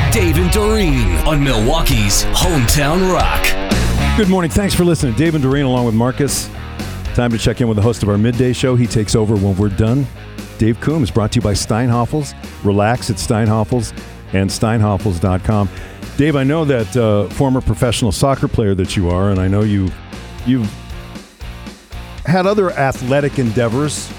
Dave and Doreen on Milwaukee's Hometown Rock. Good morning. Thanks for listening. Dave and Doreen along with Marcus. Time to check in with the host of our midday show. He takes over when we're done. Dave Coombs, brought to you by Steinhoffels. Relax at Steinhoffels and Steinhoffels.com. Dave, I know that former professional soccer player that you are, and I know you've had other athletic endeavors.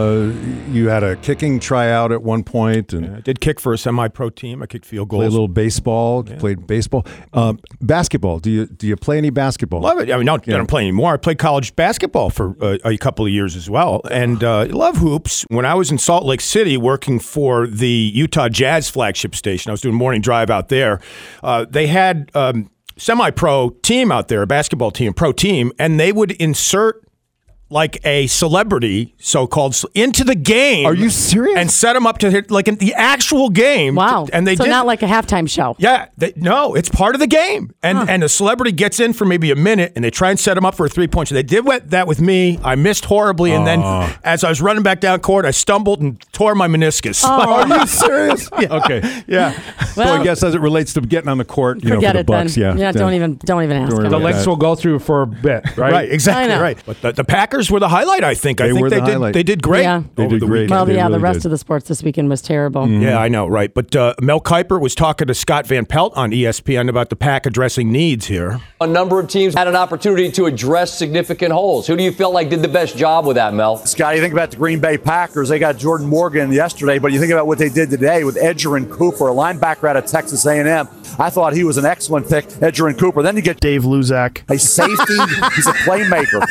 You had a kicking tryout at one point. And I did kick for a semi-pro team. I kicked field goals. Played a little baseball. Yeah. Played baseball. Basketball. Do you play any basketball? Love it. I mean, I don't play anymore. I played college basketball for a couple of years as well. And love hoops. When I was in Salt Lake City working for the Utah Jazz flagship station, I was doing morning drive out there. They had semi-pro team out there, a basketball team, pro team, and they would insert like a celebrity, so-called, into the game. Are you serious? And set them up to hit, like in the actual game. Wow. And they so did, not like a halftime show. Yeah. No, it's part of the game. And the celebrity gets in for maybe a minute, and they try and set him up for a three-point shot. They did that with me. I missed horribly, and then as I was running back down court, I stumbled and tore my meniscus. Are you serious? Yeah. Okay. Yeah. Well, I guess as it relates to getting on the court, for the Bucks, then. Yeah, don't even ask. The legs will go through for a bit, right? Right, exactly right. But the Packers were the highlight, I think. I think they did great. Yeah. They did great. Well, the rest of the sports this weekend was terrible. Mm-hmm. Yeah, I know, right. But Mel Kiper was talking to Scott Van Pelt on ESPN about the Pack addressing needs here. A number of teams had an opportunity to address significant holes. Who do you feel like did the best job with that, Mel? Scott, you think about the Green Bay Packers. They got Jordan Morgan yesterday, but you think about what they did today with Edgerrin Cooper, a linebacker out of Texas A&M. I thought he was an excellent pick, Edgerrin Cooper. Then you get Dave Luzak, a safety. He's a playmaker.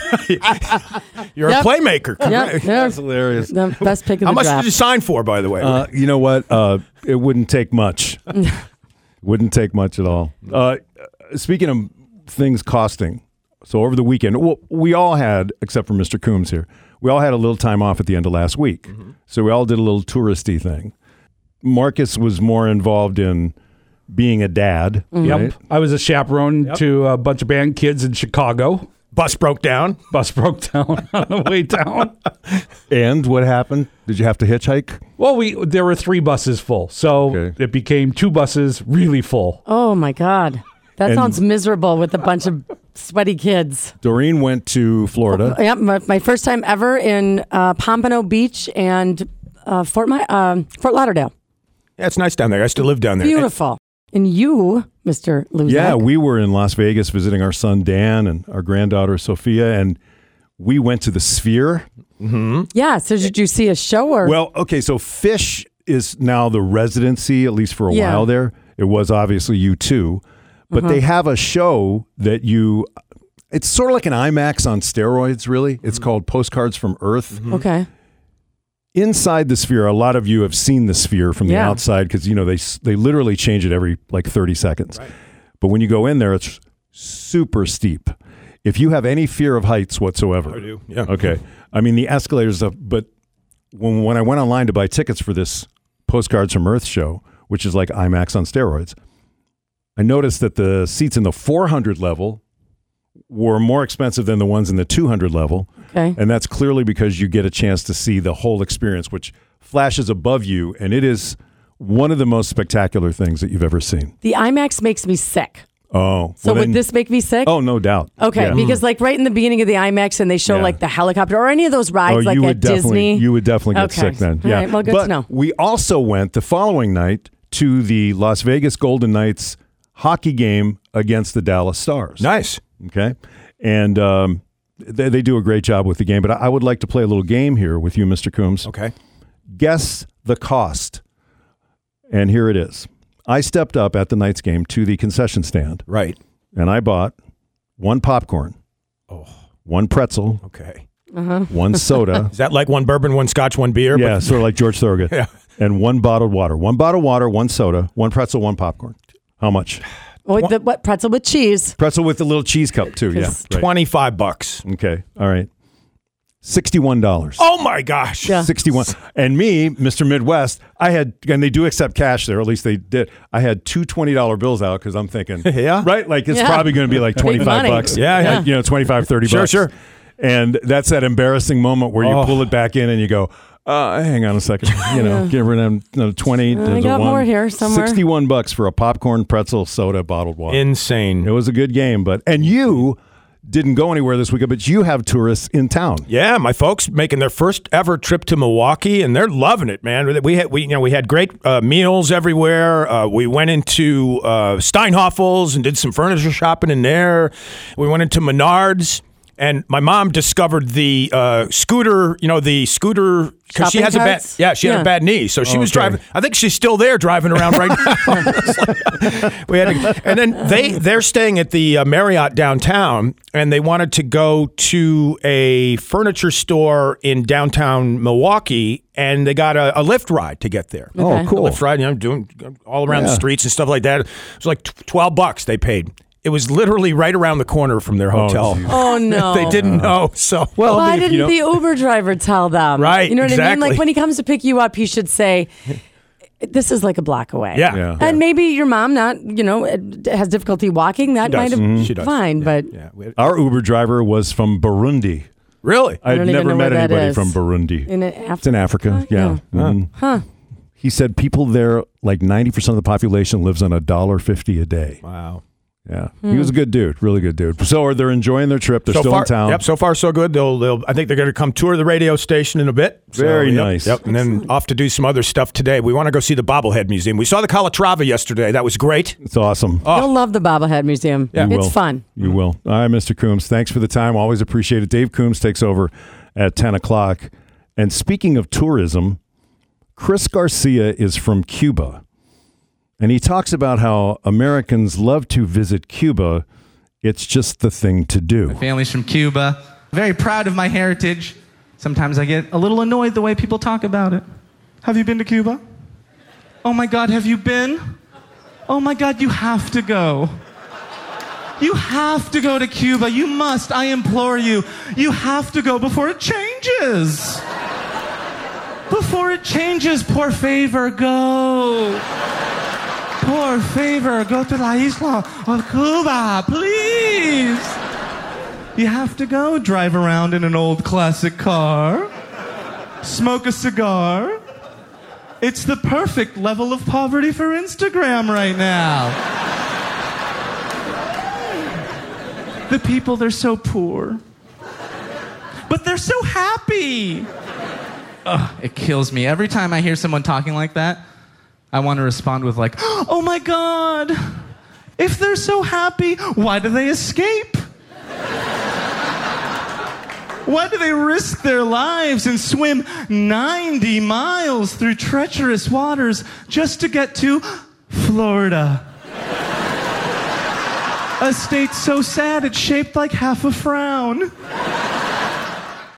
You're a playmaker. Yep. That's hilarious. The best pick of the How much draft. did you sign for, by the way? You know what? It wouldn't take much. Wouldn't take much at all. Speaking of things costing, so over the weekend, we all had, except for Mr. Coombs here, we all had a little time off at the end of last week. Mm-hmm. So we all did a little touristy thing. Marcus was more involved in being a dad. Mm-hmm. Right? Yep. I was a chaperone to a bunch of band kids in Chicago. Bus broke down on the way down. And what happened? Did you have to hitchhike? Well, there were 3 buses full, so it became 2 buses really full. Oh, my God. That sounds miserable with a bunch of sweaty kids. Doreen went to Florida. Yep, my first time ever in Pompano Beach and Fort Lauderdale. Yeah, it's nice down there. I still live down there. Beautiful. And you, Mr. Luzak. Yeah, we were in Las Vegas visiting our son Dan and our granddaughter Sophia, and we went to the Sphere. Mm-hmm. Yeah, so did you see a show? Well, okay, so Fish is now the residency, at least for a while there. It was obviously U2, but they have a show that it's sort of like an IMAX on steroids, really. It's called Postcards from Earth. Mm-hmm. Okay. Inside the Sphere, a lot of you have seen the Sphere from the outside because, they literally change it every 30 seconds. Right. But when you go in there, it's super steep. If you have any fear of heights whatsoever. I do, yeah. Okay. I mean, the escalators, but when I went online to buy tickets for this Postcards from Earth show, which is like IMAX on steroids, I noticed that the seats in the 400 level were more expensive than the ones in the 200 level. Okay. And that's clearly because you get a chance to see the whole experience, which flashes above you. And it is one of the most spectacular things that you've ever seen. The IMAX makes me sick. Oh. So would this make me sick? Oh, no doubt. Okay, because like right in the beginning of the IMAX and they show like the helicopter or any of those rides like at Disney. You would definitely get sick then. All right, well, good to know. We also went the following night to the Las Vegas Golden Knights hockey game against the Dallas Stars. Nice. Okay. And they do a great job with the game. But I would like to play a little game here with you, Mr. Coombs. Okay. Guess the cost. And here it is. I stepped up at the Knights game to the concession stand. Right. And I bought 1 popcorn, 1 pretzel, Uh-huh. 1 soda. Is that like 1 bourbon, 1 scotch, 1 beer? Yeah, sort of like George Thorogood. Yeah. And 1 bottled water. 1 bottled water, 1 soda, 1 pretzel, 1 popcorn. How much? What pretzel with cheese? Pretzel with the little cheese cup too. Yeah, right. $25. Okay, all right. $61. Oh my gosh. Yeah. 61. And me, Mr. Midwest, I had, and they do accept cash there, at least they did. I had 2 $20 bills out because I'm thinking, yeah, right? Like it's probably going to be like 25 bucks. Yeah. Like, 25, 30 bucks. Sure. And that's that embarrassing moment where you pull it back in and you go, Hang on a second. Give her another 20. I got more here somewhere. $61 for a popcorn, pretzel, soda, bottled water. Insane. It was a good game, and you didn't go anywhere this weekend, but you have tourists in town. Yeah, my folks making their first ever trip to Milwaukee, and they're loving it, man. We had great meals everywhere. We went into Steinhoffel's and did some furniture shopping in there. We went into Menards. And my mom discovered the scooter, because she has had a bad knee, so she was driving. I think she's still there, driving around right now. And then they're staying at the Marriott downtown, and they wanted to go to a furniture store in downtown Milwaukee, and they got a Lyft ride to get there. Oh, cool! A Lyft ride, doing all around the streets and stuff like that. It was like $12 they paid. It was literally right around the corner from their hotel. Oh, no. They didn't know. So why didn't the Uber driver tell them? Right, You know what I mean? exactly. Like when he comes to pick you up, he should say, this is like a block away. Yeah. And maybe your mom has difficulty walking. That might have She does. fine, but Our Uber driver was from Burundi. Really? I'd don't even never know met where that anybody is. from Burundi. It's in Africa. Yeah. Huh. He said people there, like 90% of the population lives on $1.50 a day. Wow. Yeah, he was a good dude, really good dude. So they're enjoying their trip. They're still in town. Yep, so far so good. I think they're going to come tour the radio station in a bit. Very nice. Yep, and then off to do some other stuff today. We want to go see the Bobblehead Museum. We saw the Calatrava yesterday. That was great. It's awesome. You'll love the Bobblehead Museum. You It's will. fun. You will. All right, Mr. Coombs, thanks for the time. Always appreciate it. Dave Coombs takes over at 10 o'clock. And speaking of tourism, Chris Garcia is from Cuba. And he talks about how Americans love to visit Cuba. It's just the thing to do. My family's from Cuba. Very proud of my heritage. Sometimes I get a little annoyed the way people talk about it. Have you been to Cuba? Oh my God, have you been? Oh my God, you have to go. You have to go to Cuba. You must. I implore you. You have to go before it changes. Before it changes, por favor, go. Por favor, go to la isla of Cuba, please. You have to go drive around in an old classic car, smoke a cigar. It's the perfect level of poverty for Instagram right now. The people, they're so poor. But they're so happy. Ugh, it kills me. Every time I hear someone talking like that, I want to respond with like, oh my God, if they're so happy, why do they escape? Why do they risk their lives and swim 90 miles through treacherous waters just to get to Florida? A state so sad it's shaped like half a frown.